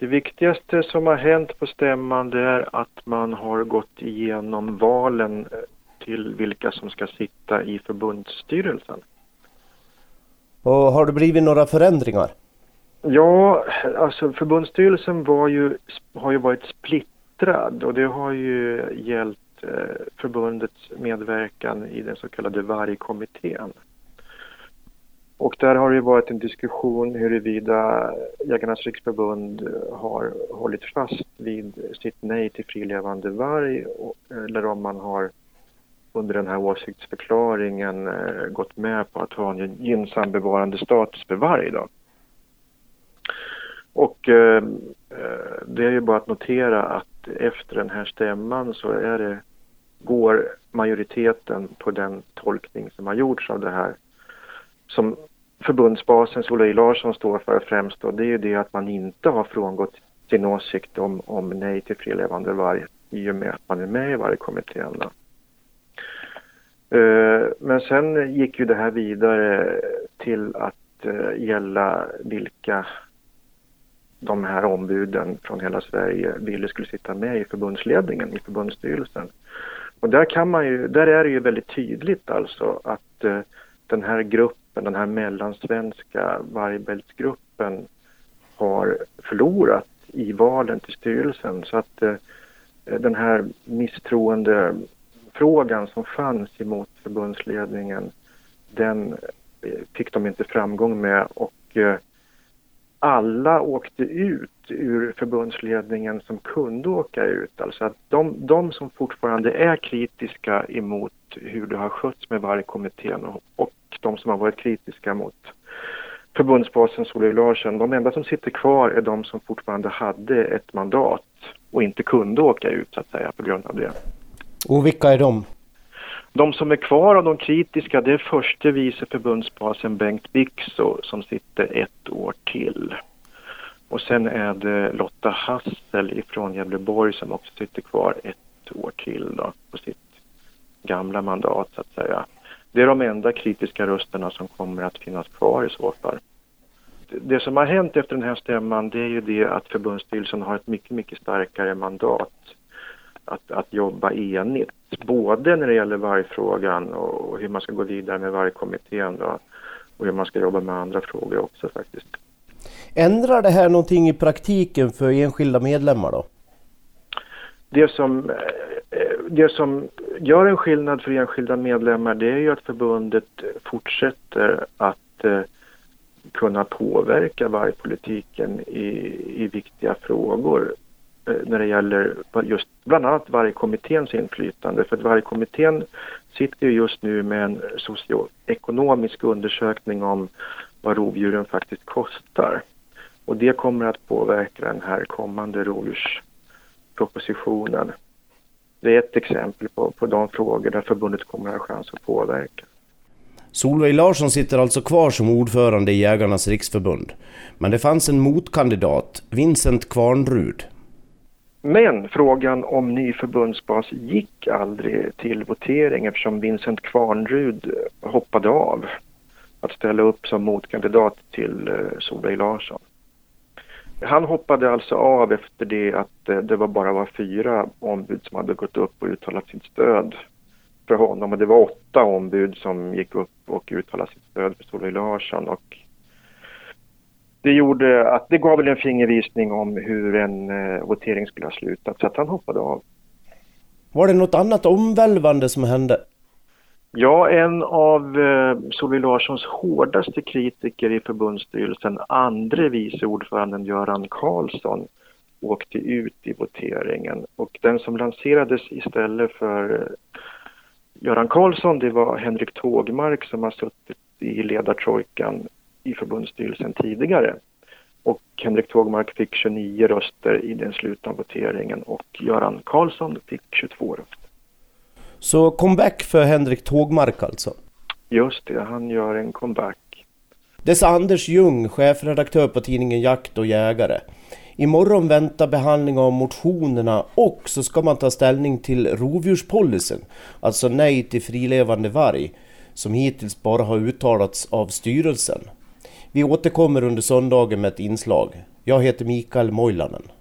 Det viktigaste som har hänt på stämman det är att man har gått igenom valen till vilka som ska sitta i förbundsstyrelsen. Och har det blivit några förändringar? Ja, alltså förbundsstyrelsen har ju varit splittrad och det har ju gällt förbundets medverkan i den så kallade vargkommittén. Och där har det varit en diskussion huruvida Jägarnas riksförbund har hållit fast vid sitt nej till frilevande varg eller om man har under den här åsiktsförklaringen gått med på att ha en gynnsam bevarande status för varg då. Och det är ju bara att notera att efter den här stämman så går majoriteten på den tolkning som har gjorts av det här som förbundsbasen Solveig Larsson står för främst och det är ju det att man inte har frångått sin åsikt om nej till frilevande varg i och med att man är med i vargkommittén då. Men sen gick ju det här vidare till att gälla vilka de här ombuden från hela Sverige ville skulle sitta med i förbundsledningen, i förbundsstyrelsen. Och där är det ju väldigt tydligt alltså att den här gruppen, den här mellansvenska vargbältsgruppen har förlorat i valen till styrelsen så att den här misstroende frågan som fanns emot förbundsledningen den fick de inte framgång med och alla åkte ut ur förbundsledningen som kunde åka ut. Alltså att de som fortfarande är kritiska emot hur det har skötts med vargkommittén och de som har varit kritiska mot förbundsbasen Solveig Larsson, de enda som sitter kvar är de som fortfarande hade ett mandat och inte kunde åka ut så att säga på grund av det. Och vilka är de? De som är kvar av de kritiska det är förste vice förbundsbasen Bengt Bixo som sitter 1 år till. Och sen är det Lotta Hassel ifrån Gävleborg som också sitter kvar 1 år till då, på sitt gamla mandat så att säga. Det är de enda kritiska rösterna som kommer att finnas kvar i så fall. Det som har hänt efter den här stämman det är ju det att förbundsstyrelsen har ett mycket, mycket starkare mandat att jobba enigt. Både när det gäller vargfrågan och hur man ska gå vidare med vargkommittén då, och hur man ska jobba med andra frågor också faktiskt. Ändrar det här någonting i praktiken för enskilda medlemmar då? Det som gör en skillnad för enskilda medlemmar det är ju att förbundet fortsätter att kunna påverka vargpolitiken i viktiga frågor när det gäller just bland annat vargkommitténs inflytande. För att vargkommittén sitter ju just nu med en socioekonomisk undersökning om vad rovdjuren faktiskt kostar. Och det kommer att påverka den här kommande rovdjurspropositionen. Det är ett exempel på de frågor där förbundet kommer att ha chans att påverka. Solveig Larsson sitter alltså kvar som ordförande i Jägarnas riksförbund. Men det fanns en motkandidat, Vincent Kvarnrud. Men frågan om ny förbundsbas gick aldrig till votering eftersom Vincent Kvarnrud hoppade av att ställa upp som motkandidat till Solveig Larsson. Han hoppade alltså av efter det att det bara var 4 ombud som hade gått upp och uttalat sitt stöd för honom. Och det var 8 ombud som gick upp och uttalade sitt stöd för Solveig Larsson. Och det gjorde att det gav väl en fingervisning om hur en votering skulle ha slutat. Så att han hoppade av. Var det något annat omvälvande som hände? Ja, en av Solveig Larssons hårdaste kritiker i förbundsstyrelsen, andre vice ordföranden Göran Karlsson, åkte ut i voteringen. Och den som lanserades istället för Göran Karlsson, det var Henrik Tågmark som har suttit i ledartrojkan i förbundsstyrelsen tidigare. Och Henrik Tågmark fick 29 röster i den slutna voteringen och Göran Karlsson fick 22 röster. Så comeback för Henrik Tågmark alltså? Just det, han gör en comeback. Det sa Anders Ljung, chefredaktör på tidningen Jakt och Jägare. Imorgon väntar behandling av motionerna och så ska man ta ställning till rovdjurspolicyn, alltså nej till frilevande varg, som hittills bara har uttalats av styrelsen. Vi återkommer under söndagen med ett inslag. Jag heter Mikael Moilanen.